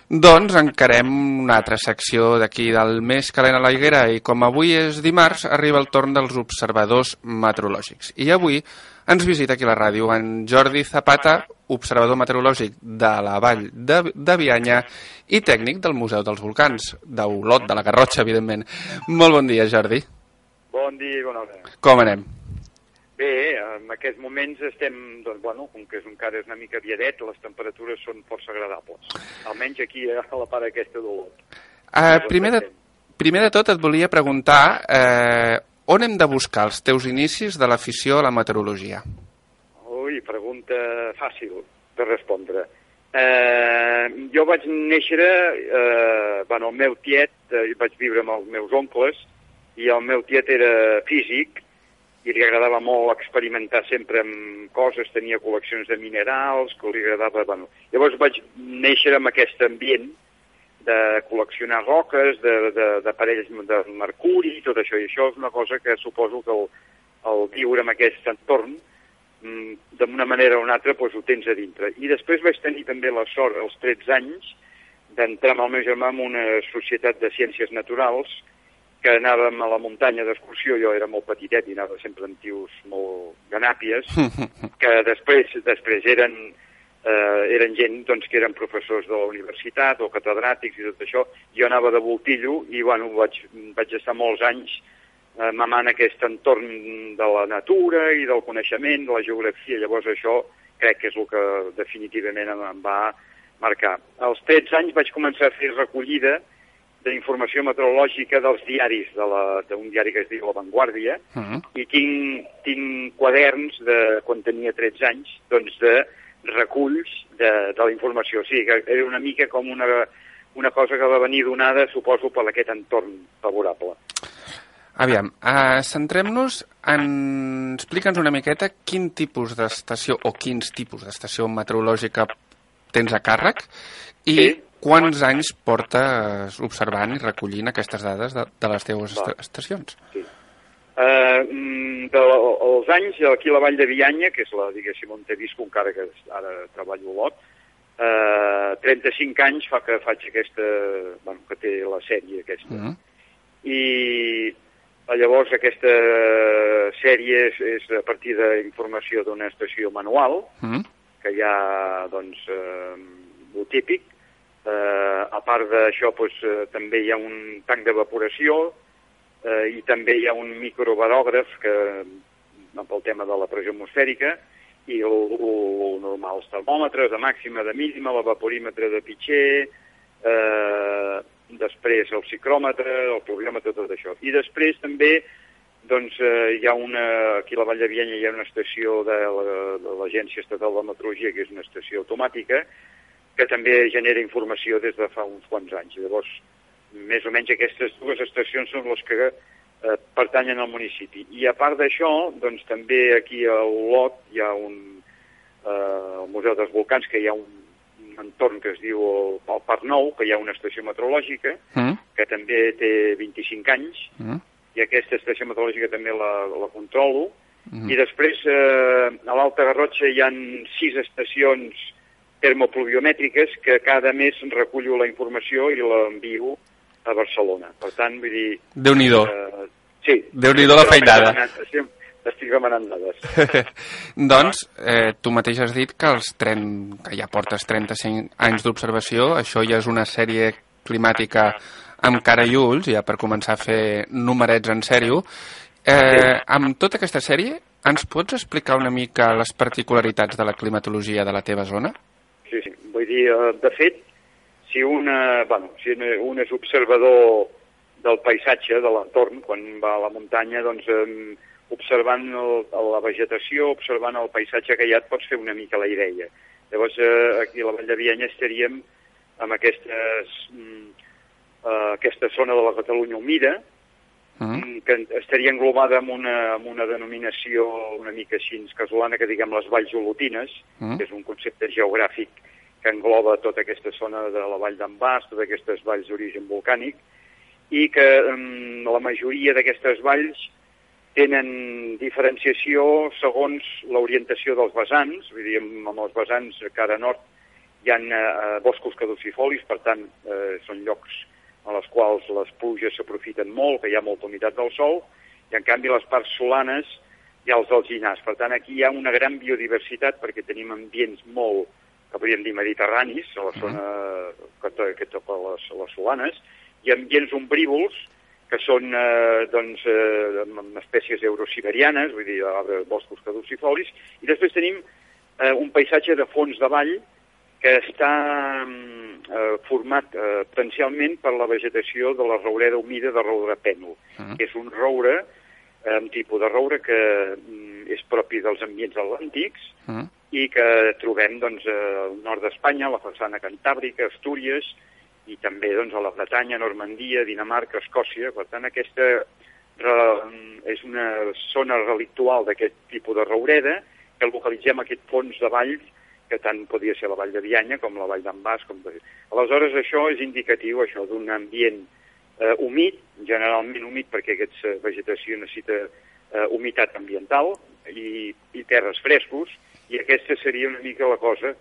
Doncs encarem una altra secció d'aquí del Més calent a la higuera i com avui és dimarts, arriba el torn dels observadors meteorològics. I avui ens visita aquí a la ràdio en Jordi Zapata, observador meteorològic de la Vall de Bianya i tècnic del Museu dels Volcans, d'Olot, de la Garrotxa, evidentment. Molt bon dia, Jordi. Bon dia i bona hora. Com anem? Bé, en aquests moments estem, doncs, bueno, com que encara és una mica viadet, les temperatures són força agradables. Almenys aquí a la part aquesta d'Olot. Primer de tot et volia preguntar on hem de buscar els teus inicis de l'afició a la meteorologia? Ui, pregunta fàcil de respondre. Jo vaig néixer, el meu tiet, vaig viure amb els meus oncles, i el meu tiet era físic, i li agradava molt experimentar sempre amb coses, tenia col·leccions de minerals, que li agradava... Llavors vaig néixer en aquest ambient de col·leccionar roques, d'aparells de mercuri, i tot això, i això és una cosa que suposo que el viure en aquest entorn, d'una manera o una altra, doncs ho tens a dintre. I després vaig tenir també la sort, als 13 anys, d'entrar amb el meu germà en una societat de ciències naturals, que anàvem a la muntanya d'excursió, jo era molt petitet i anava sempre amb tios molt ganàpies, que després eren gent doncs, que eren professors de la universitat o catedràtics i tot això. Jo anava de voltillo i vaig estar molts anys mamant aquest entorn de la natura i del coneixement, de la geografia. Llavors això crec que és el que definitivament em va marcar. Als 13 anys vaig començar a fer recollida d'informació meteorològica dels diaris, d'un diari que es diu La Vanguardia, i tinc quaderns, quan tenia 13 anys, doncs de reculls de la informació. O sigui, que era una mica com una cosa que va venir donada, suposo, per aquest entorn favorable. Aviam, centrem-nos en... Explica'ns una miqueta quin tipus d'estació o quins tipus d'estació meteorològica tens a càrrec i quants anys portes observant i recollint aquestes dades de les teves estacions? Sí. Els anys, aquí a la Vall de Bianya, que és la, diguéssim, on he viscut, encara que ara treballo a Olot, 35 anys fa que faig aquesta, que té la sèrie aquesta. I llavors aquesta sèrie és a partir d'informació d'una estació manual, que hi ha, doncs, el típic. A part d'això, també hi ha un tanc d'evaporació i també hi ha un microbarògraf pel tema de la pressió atmosfèrica i el normal, els termòmetres de màxima, de mínima, l'evaporímetre de pitxer, després el psicròmetre, el pluviòmetre, tot això. I després també doncs, hi ha aquí a la Vall de Bianya hi ha una estació de l'Agència Estatal de Meteorologia, que és una estació automàtica, que també genera informació des de fa uns quants anys. Llavors, més o menys aquestes dues estacions són les que pertanyen al municipi. I a part d'això, doncs també aquí a Olot hi ha al Museu dels Volcans, que hi ha un entorn que es diu el Parc Nou, que hi ha una estació meteorològica, que també té 25 anys, i aquesta estació meteorològica també la controlo. I després, a l'Alta Garrotxa hi ha 6 estacions termopluviomètriques que cada mes recullo la informació i l'envio a Barcelona. Per tant, vull dir... Déu-n'hi-do. Sí. Déu-n'hi-do la feinada. Estic demanant dades. Doncs, tu mateix has dit que ja portes 35 anys d'observació, això ja és una sèrie climàtica amb cara i ulls, ja per començar a fer numerets en sèrio. Amb tota aquesta sèrie, ens pots explicar una mica les particularitats de la climatologia de la teva zona? Sí. Vull dir, de fet, si un és observador del paisatge, de l'entorn, quan va a la muntanya, doncs observant la vegetació, observant el paisatge que hi ha, et pots fer una mica la idea. Llavors, aquí a la Vall de Bianya estaríem amb aquesta zona de la Catalunya humida, que estaria englobada amb una denominació una mica així casolana, que diguem les valls olotines, que és un concepte geogràfic que engloba tota aquesta zona de la vall d'en Bas, totes aquestes valls d'origen volcànic, i que la majoria d'aquestes valls tenen diferenciació segons l'orientació dels vessants, vull dir, amb els vessants cara nord hi ha boscos caducifolis, per tant, són llocs en els quals les pluges s'aprofiten molt, que hi ha molta humitat del sol, i en canvi les parts solanes hi ha els alzinars. Per tant, aquí hi ha una gran biodiversitat perquè tenim ambients molt, que podríem dir, mediterranis, a la zona que toca les solanes, i ambients ombrívols, que són espècies eurosiberianes, vull dir, boscos caducifolis, i després tenim un paisatge de fons de vall que està format potencialment per la vegetació de la roureda humida de roure pènol, que és un roure, un tipus de roure que és propi dels ambients atlàntics i que trobem doncs, al nord d'Espanya, a la façana cantàbrica, Astúries, i també doncs, a la Bretanya, Normandia, Dinamarca, Escòcia. Per tant, aquesta és una zona relictual d'aquest tipus de roureda que localitzem aquest fons de valls que tant podia ser la vall de Bianya com la vall d'en Bas. Aleshores, això és indicatiu d'un ambient humit, generalment humit perquè aquesta vegetació necessita humitat ambiental i terres frescos, i aquesta seria una mica la cosa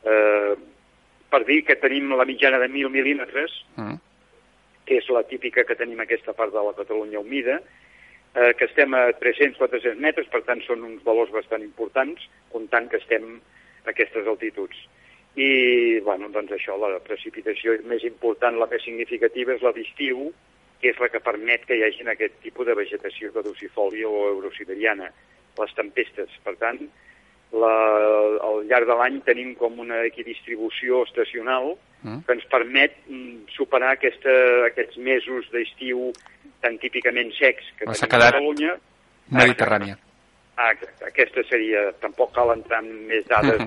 per dir que tenim la mitjana de 1.000 mil·límetres, que és la típica que tenim aquesta part de la Catalunya humida, que estem a 300-400 metres, per tant són uns valors bastant importants, comptant que estem a aquestes altituds. I, bueno, doncs això, la precipitació més important, la més significativa, és la d'estiu, que és la que permet que hi hagi aquest tipus de vegetació caducifòlia o eurosiberiana, les tempestes. Per tant, al llarg de l'any tenim com una equidistribució estacional que ens permet superar aquests mesos d'estiu tan típicament secs que tenim a Catalunya. Mediterrània. Aquesta seria, tampoc cal entrar en més dades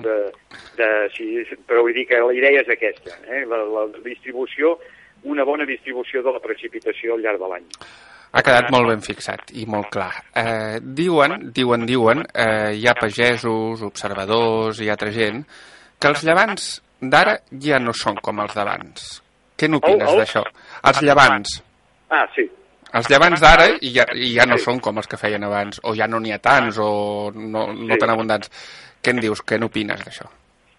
però vull dir que la idea és aquesta, la distribució, una bona distribució de la precipitació al llarg de l'any. Ha quedat molt ben fixat i molt clar. Diuen, hi ha pagesos, observadors i altra gent, que els llevants d'ara ja no són com els d'abans. Què n'opines d'això? Els llevants. Sí. Els llevants d'ara ja no són com els que feien abans, o ja no n'hi ha tants, o no tan abundants. Què en dius? Què n'opines d'això?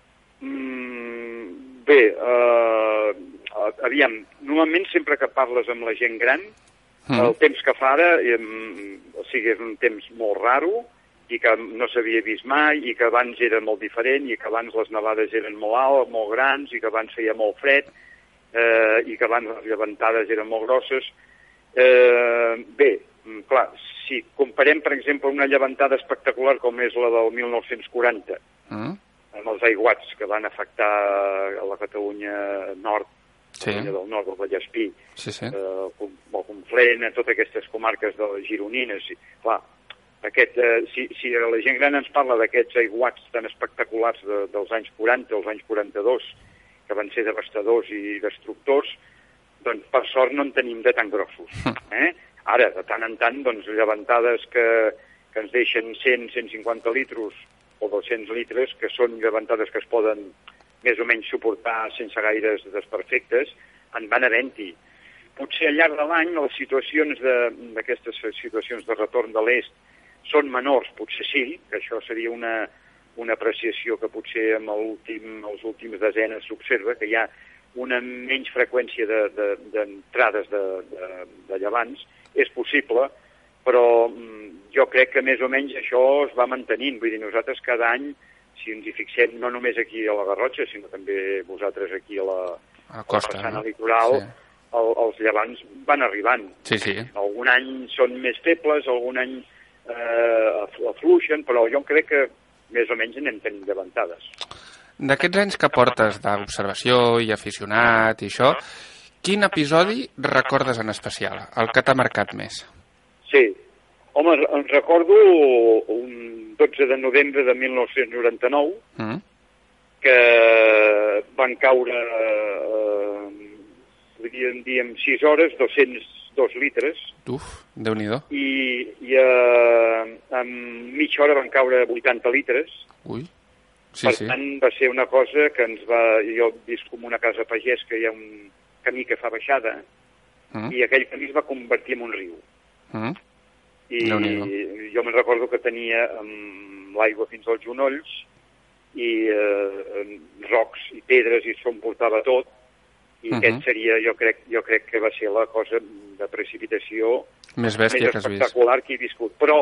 Bé, aviam, normalment sempre que parles amb la gent gran, el temps que fa ara, és un temps molt raro, i que no s'havia vist mai, i que abans era molt diferent, i que abans les nevades eren molt altes, molt grans, i que abans feia molt fred, i que abans les llevantades eren molt grosses. Bé, clar, si comparem, per exemple, una llevantada espectacular com és la del 1940, amb els aiguats que van afectar a la Catalunya nord, del nord del Vallespí, el Conflent, a totes aquestes comarques de les Gironines. Clar, si la gent gran ens parla d'aquests aiguats tan espectaculars dels anys 40, els anys 42, que van ser devastadors i destructors, doncs per sort no en tenim de tan grossos. Ara, de tant en tant, doncs, llevantades que ens deixen 100-150 litres o 200 litres, que són llevantades que es poden més o menys suportar sense gaires desperfectes, en van havent-hi. Potser al llarg de l'any les situacions d'aquestes situacions de retorn de l'est són menors, potser sí, que això seria una apreciació que potser en els últims desenes s'observa, que hi ha una menys freqüència d'entrades de llevants. És possible, però jo crec que més o menys això es va mantenint. Vull dir, nosaltres cada any, si ens hi fixem, no només aquí a la Garrotxa, sinó també vosaltres aquí a la façana litoral, els llevants van arribant. Algun any són més febles, algun any afluixen, però jo crec que més o menys anem tenint llevantades. D'aquests anys que portes d'observació i aficionat i això, quin episodi recordes en especial, el que t'ha marcat més? Sí, home, em recordo un 12 de novembre de 1999, que van caure, podríem dir, en 6 hores, 202 litres. Déu-n'hi-do. I en mitja hora van caure 80 litres. Per tant, va ser una cosa que jo visc com una casa pagès, que hi ha un camí que fa baixada, i aquell camí es va convertir en un riu. I jo me'n recordo que tenia l'aigua fins als genolls, i rocs i pedres i s'emportava tot, i aquest seria, jo crec que va ser la cosa de precipitació més bèstia que has vist. Espectacular que he viscut. Però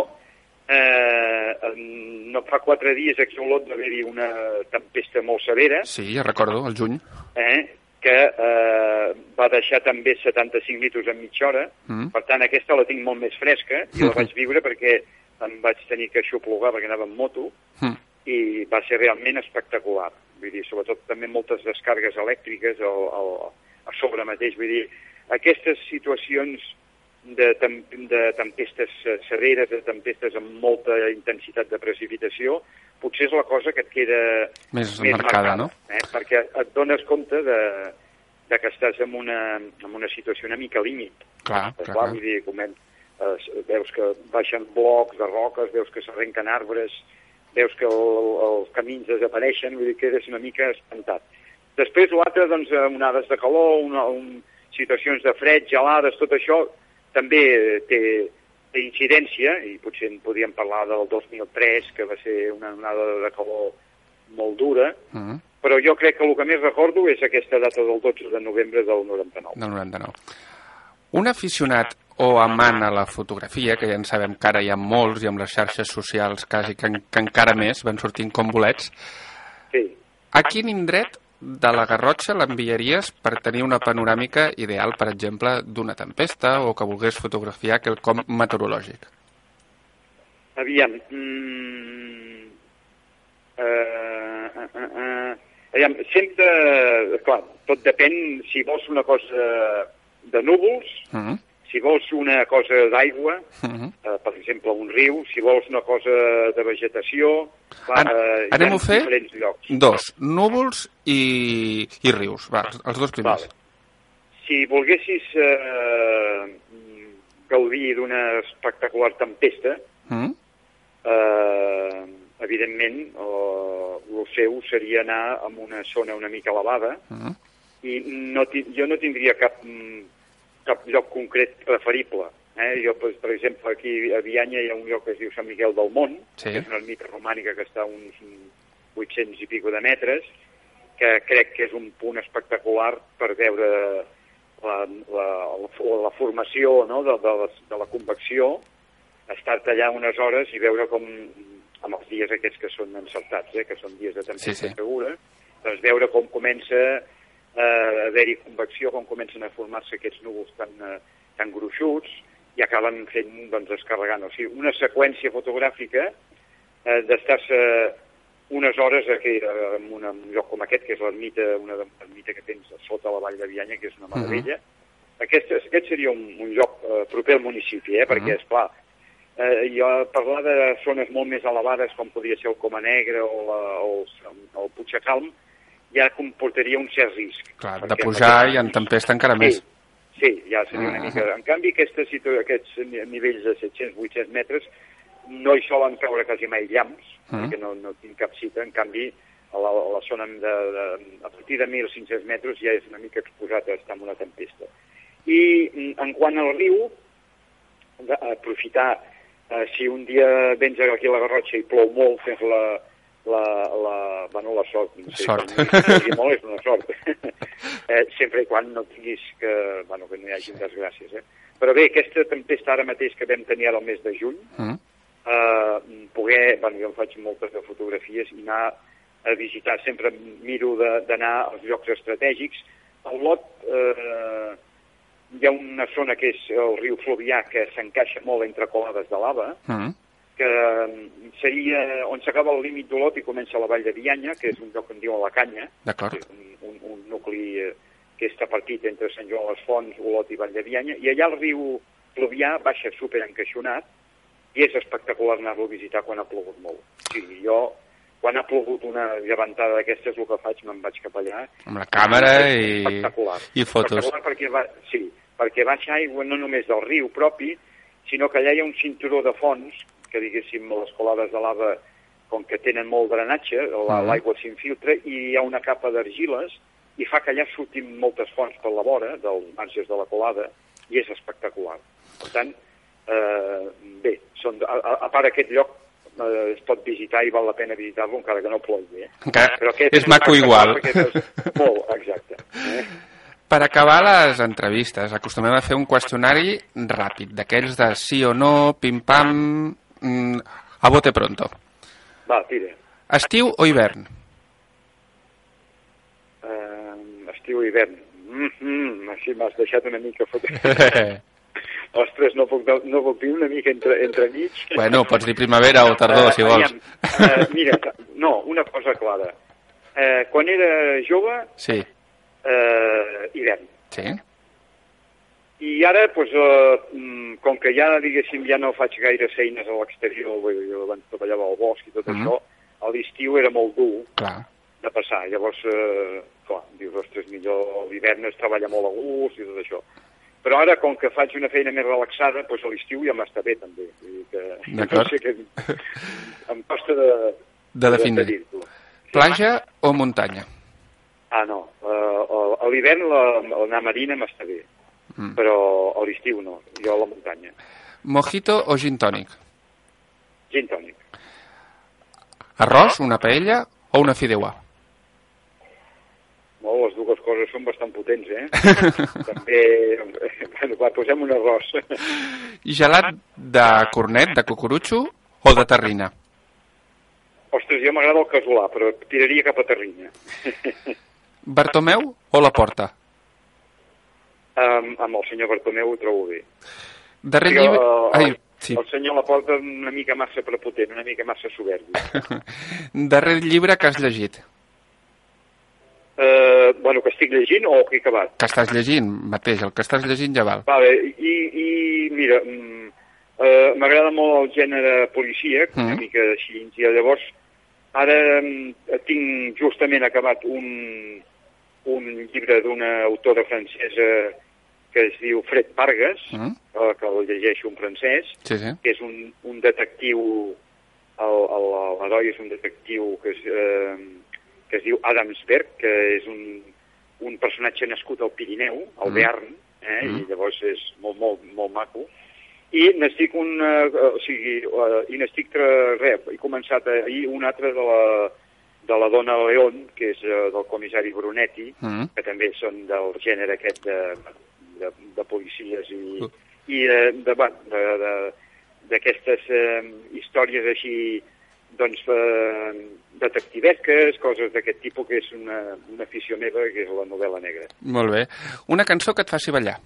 no fa 4 dies aquí a Olot va haver-hi una tempesta molt severa. Sí, ja recordo, al juny. Que va deixar també 75 litres en mitja hora. Per tant, aquesta la tinc molt més fresca i la vaig viure perquè em vaig tenir que aixoplugar perquè anava en moto i va ser realment espectacular. Vull dir, sobretot també moltes descargues elèctriques a sobre mateix. Vull dir, aquestes situacions de tempestes severes, de tempestes amb molta intensitat de precipitació, potser és la cosa que et queda més marcada, no? Perquè et dones compte de que estàs en una situació una mica límit. Clar. Vull dir, veus que baixen blocs de roques, veus que s'arrenquen arbres, veus que els camins desapareixen, vull dir que eres una mica espantat. Després l'altre, doncs, onades de calor, situacions de fred, gelades, tot això també té incidència, i potser en podríem parlar del 2003, que va ser una onada de calor molt dura, però jo crec que el que més recordo és aquesta data del 12 de novembre del 99. Del 99. Un aficionat o amant a la fotografia, que ja en sabem que ara hi ha molts, i amb les xarxes socials quasi que encara més van sortint com bolets, a quin indret de la Garrotxa l'enviaries per tenir una panoràmica ideal, per exemple, d'una tempesta o que volgués fotografiar quelcom meteorològic? Aviam, sempre, clar, tot depèn si vols una cosa de núvols, si vols una cosa d'aigua, per exemple un riu, si vols una cosa de vegetació, anem a fer dos, núvols i rius, els dos primers. Si volguessis gaudir d'una espectacular tempesta, evidentment el seu seria anar a una zona una mica elevada i jo no tindria cap lloc concret preferible. Jo, per exemple, aquí a Bianya hi ha un lloc que es diu Sant Miquel del Mont, que és una ermita romànica que està a uns 800 i pico de metres, que crec que és un punt espectacular per veure la formació, no?, de la convecció, estar-te allà unes hores i veure com, amb els dies aquests que són encertats, que són dies de tempesta segura, doncs veure com comença a haver-hi convecció, com comencen a formar-se aquests núvols tan gruixuts i acaben fent, doncs, descarregant. O sigui, una seqüència fotogràfica d'estar-se unes hores en un lloc com aquest, que és l'ermita, una ermita que tens sota la vall de Bianya, que és una meravella. Aquest seria un lloc proper al municipi, perquè, esclar, jo parlar de zones molt més elevades, com podria ser el Coma Negra o el Puigdecalm, ja comportaria un cert risc. Clar, de pujar i en tempesta encara més. Sí, ja seria una mica... En canvi, aquests nivells de 700-800 metres no hi solen caure quasi mai llamps, perquè no tinc cap cita. En canvi, a la zona a partir de 1.500 metres ja és una mica exposat a estar en una tempesta. I en quant al riu, aprofitar, si un dia vens aquí a la Garrotxa i plou molt, fes la sort. No sé, sort. Molt és una sort. Sempre i quan no tinguis que no hi hagi desgràcies. Però bé, aquesta tempesta ara mateix que vam tenir ara el mes de juny, poder, jo em faig moltes de fotografies i anar a visitar, sempre miro d'anar als llocs estratègics. A Olot hi ha una zona que és el riu Fluvià, que s'encaixa molt entre colades de lava, que seria on s'acaba el límit d'Olot i comença la vall de Bianya, que és un lloc que en diuen la Canya, que és un nucli que està partit entre Sant Joan les Fonts, Olot i Vall de Bianya, i allà el riu Fluvià baixa superencaixonat i és espectacular anar-lo a visitar quan ha plogut molt. O sigui, jo, quan ha plogut una llevantada d'aquestes, el que faig, me'n vaig cap allà. Amb la càmera i fotos. Espectacular perquè baixa aigua no només del riu propi, sinó que allà hi ha un cinturó de fonts que, diguéssim, les colades de lava, com que tenen molt drenatge, l'aigua s'infiltra i hi ha una capa d'argiles i fa que allà surtin moltes fonts per la vora dels marges de la colada i és espectacular. Per tant, bé, a part aquest lloc es pot visitar i val la pena visitar-lo encara que no plogui. Però és maco igual. Molt, exacte. Per acabar les entrevistes, acostumem a fer un qüestionari ràpid, d'aquells de sí o no, pim-pam, a bote pronto. Va, tira. Estiu o hivern? Estiu o hivern. Així m'has deixat una mica fotent. Ostres, no puc dir una mica entre mig. Bueno, pots dir primavera o tardor, si vols. Mira, no, una cosa clara. Quan era jove, sí. Hivern. Sí. I ara, doncs, com que ja, diguéssim, ja no faig gaire feines a l'exterior, jo abans treballava al bosc i tot això, a l'estiu era molt dur de passar. Llavors, clar, dius, ostres, millor l'hivern es treballa molt a gust i tot això. Però ara, com que faig una feina més relaxada, doncs a l'estiu ja m'està bé, també. D'acord. No sé què... Em costa de definir. Platja o muntanya? Ah, no. A l'hivern anar a marina m'està bé, però a l'estiu no. Jo a la muntanya. Mojito o gin tònic? Gin tònic. Arròs, una paella o una fideuà? Les dues coses són bastant potents, També... Bueno, va, posem un arròs. Gelat de cornet, de cucurutxo o de terrina? Ostres, jo m'agrada el casolà, però tiraria cap a terrina. Bartomeu o la Porta? Amb el senyor Bartomeu ho trobo bé. Darrer llibre... El senyor Laporta una mica massa prepotent, una mica massa soberbi. Darrer llibre que has llegit? Bueno, que estic llegint o que he acabat? Que estàs llegint, mateix, el que estàs llegint ja val. Vale, i mira, m'agrada molt el gènere policíac, una mica així, i llavors ara tinc justament acabat un llibre d'una autora francesa que es diu Fred Vargas, que el llegeixo en francès, que és un detectiu, l'heroi és un detectiu que es diu Adamsberg, que és un personatge nascut al Pirineu, al Bearn, i llavors és molt, molt, molt maco. I n'estic he començat ahir un altre de la Dona León, que és del comissari Brunetti, que també són del gènere aquest de policies i d'aquestes històries així, doncs, detectivesques, coses d'aquest tipus, que és una afició meva, que és la novel·la negra. Molt bé. Una cançó que et faci ballar?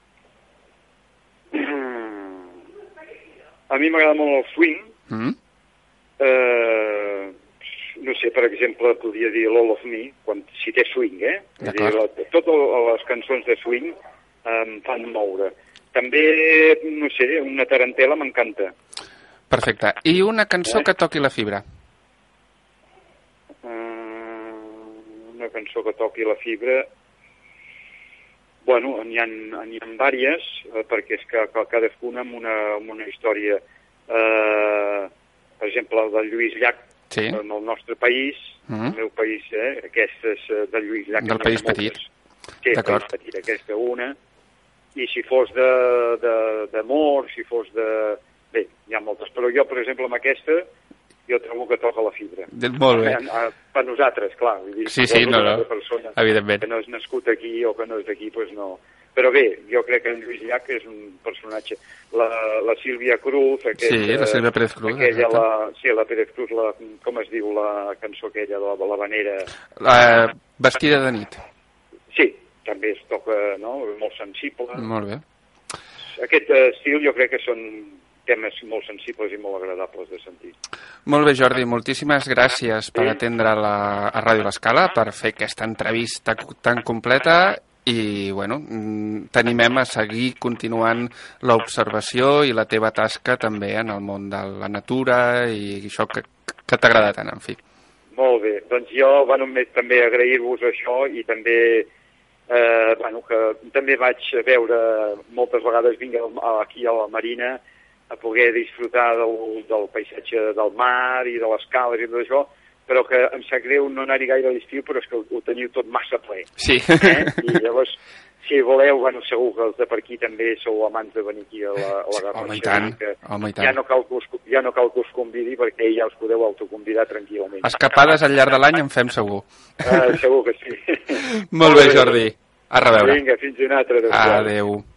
A mi m'agrada molt el swing. No sé, per exemple, podria dir l'All of Me, si té swing, Totes les cançons de swing em fan moure. També, no sé, una tarantela m'encanta. Perfecte. I una cançó que toqui la fibra? Una cançó que toqui la fibra... Bueno, n'hi ha diverses, perquè és que cadascuna amb una història. Per exemple, el de Lluís Llach, en el nostre país, el meu país, aquestes de Lluís Llach. Del País Petit. Sí, el País Petit, aquesta una. I si fos d'amor, si fos de... Bé, hi ha moltes, però jo, per exemple, amb aquesta, jo trobo que toca la fibra. Molt bé. Per nosaltres, clar. Sí, no, evidentment. Que no és nascut aquí o que no és d'aquí, doncs no. Però bé, jo crec que en Lluís Llach és un personatge. La Sílvia Cruz... la Sílvia Pérez Cruz. La Pérez Cruz, com es diu la cançó aquella de l'Havanera? Vestida de nit. Sí, també es toca, no?, molt sensible. Molt bé. Aquest estil jo crec que són temes molt sensibles i molt agradables de sentir. Molt bé, Jordi, moltíssimes gràcies per atendre a Ràdio L'Escala, per fer aquesta entrevista tan completa i, bueno, t'animem a seguir continuant l'observació i la teva tasca també en el món de la natura i això que t'agrada tant, en fi. Molt bé, doncs jo, també agrair-vos això i també que també vaig veure moltes vegades vinc aquí a la Marina a poder disfrutar del paisatge del mar i de les cales i tot això, però que em sap greu no anar-hi gaire a l'estiu, però és que ho teniu tot massa ple. Sí. I llavors Si voleu, bueno, segur que els de per aquí també sou amants de venir aquí a la Garrotxa. Home, i tant. Ja no cal que us convidi perquè ja us podeu autoconvidar tranquil·lament. Escapades al llarg de l'any en fem segur. Segur que sí. Molt bé, Jordi. A reveure. Vinga, fins una altra. Adéu.